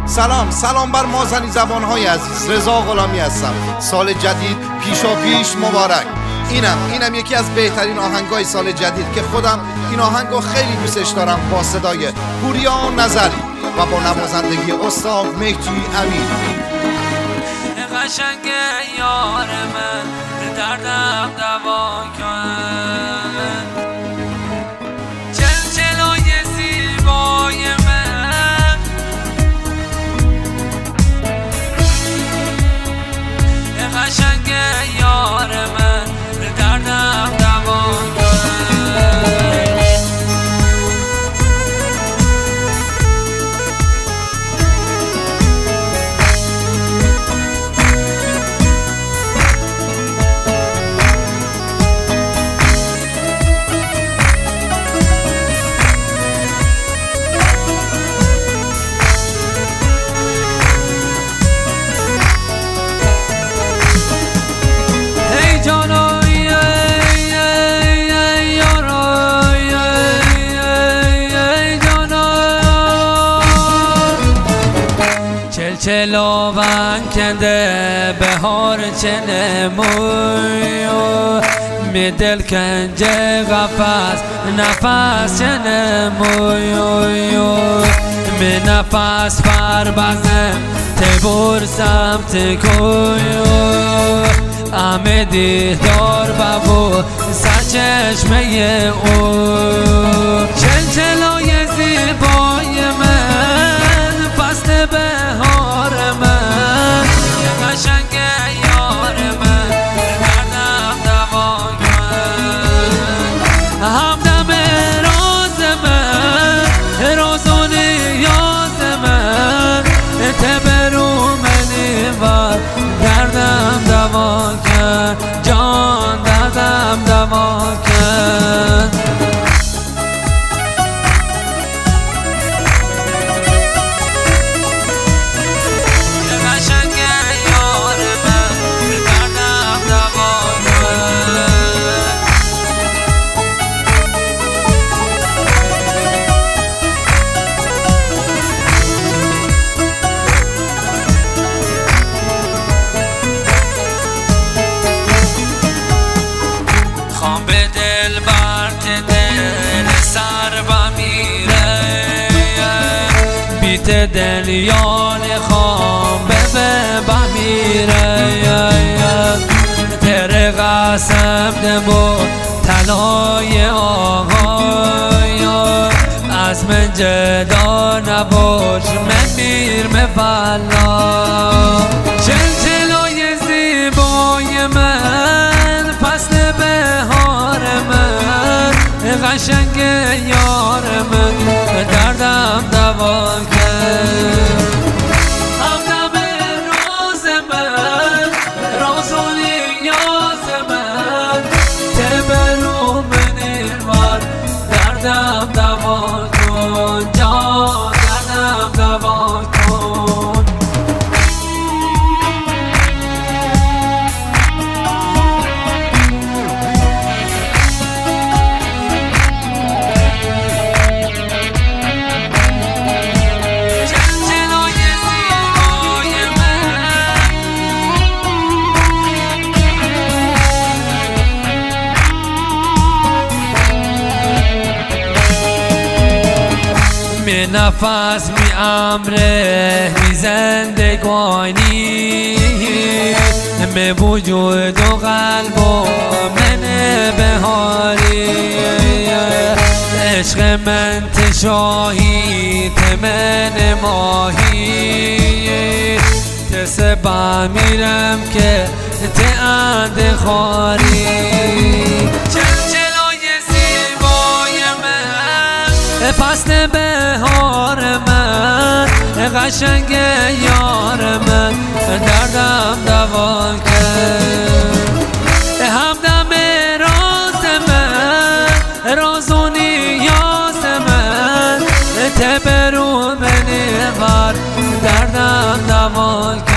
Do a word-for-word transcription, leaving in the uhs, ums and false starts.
سلام سلام بر مازنی زبانهای عزیز، رضا غلامی هستم. سال جدید پیشا پیش مبارک. اینم اینم یکی از بهترین آهنگای سال جدید که خودم این آهنگو خیلی دوستش دارم، با صدای پوریا نظری و با نوازندگی استاد مهدی امین. قشنگ یار من دردم دوا کن، چلچلای زیبای من قشنگ یار من دردم دوا کن. چلو کنده بهار چنه مویو می دل کنجه غفص نفس چنه مویو می نفس فر بزم تبور سمت کویو آمدی دار بابو سرچشمه او چلچلای زیبای من فصل بهار من قشنگ یار من دردم دوا کن. همدم راز من راز و نیاز من تبرو منی و دردم دوا کن، جان دردم دوا کن. دلیان خام به بمیره تر قسم دمو تلای آقای از من جدا نباش من میر مفلا چلچلای زیبای من فصل بهار من قشنگ یار من دردم دوا کن. همدم روز من راز و نیاز من تبرو منیروار دردم دوا کن، جان دردم دوا کن. نفس می امره می زندگانی می وجود و قلب و من بهاری عشق من تشاهی تمن ماهی تسبا میرم که تاند خاری چلچلای زیبای من فصل بهار من قشنگ یار من دردم دوا کن. همدم راز من راز و نیاز من تبرو منی بر دردم دوا کن.